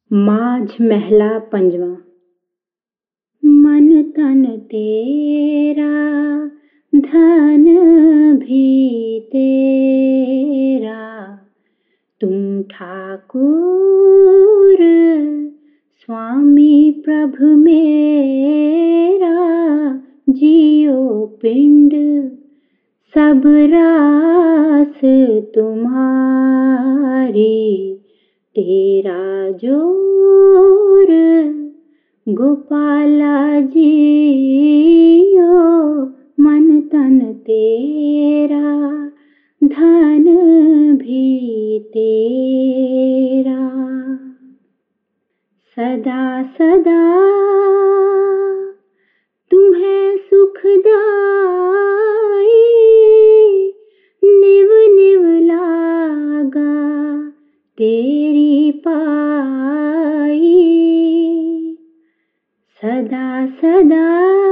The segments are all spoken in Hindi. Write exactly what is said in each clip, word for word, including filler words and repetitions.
माझ महला पंजवा। मन तन तेरा धन भी तेरा, तुम ठाकुर स्वामी प्रभु मेरा। जियो पिंड सब रास तुम्हारी, तेरा जोर गोपाला जियो। मन तन तेरा धन भी तेरा, सदा सदा तुम्हें सुखदाई। निव निव लागा तेरी पाई, सदा सदा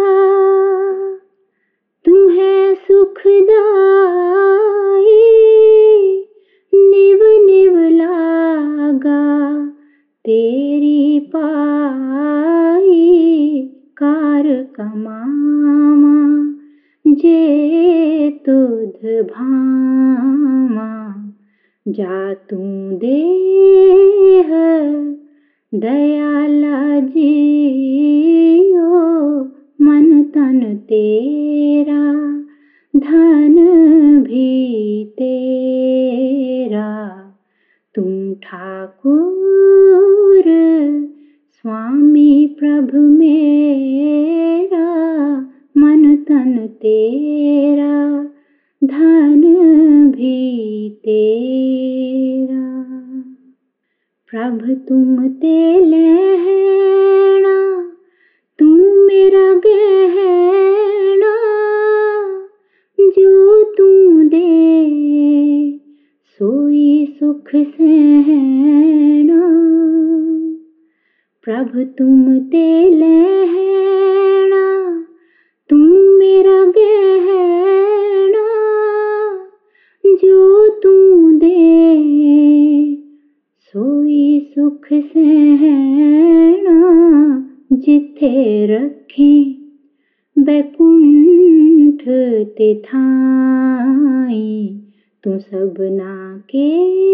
तुम्हें सुखदाई। निव निव लागा तेरी पाई, कार कमामा जे तुध भामा। जा तू देह दयाला जियो। मन तन तेरा धन भी तेरा, तुम ठाकुर स्वामी प्रभु मेरा। मन तन तेरा धन भी तेरा, प्रभु तुम ते लहणा, तुम मेरा गहना। जो तू दे सोई सुख सहना, प्रभु तुम ते लहणा, तुम मेरा गहना। जो तू दे सोई सुख सहना। जिथे रखे बैकुंठ तिथाई, तू सबना के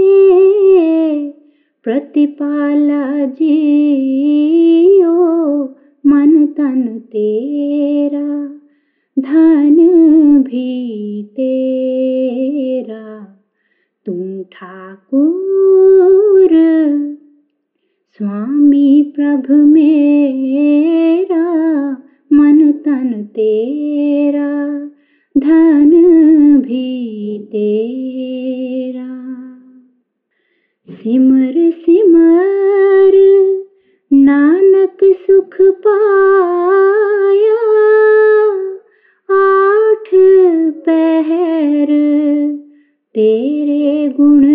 प्रतिपाला जियो। मन तन तेरा धन भी तेरा, तुम ठाकुर स्वामी प्रभु मेरा। मन तन तेरा धन भी तेरा, सिमर सिमर नानक सुख पाया। आठ पहर तेरे गुण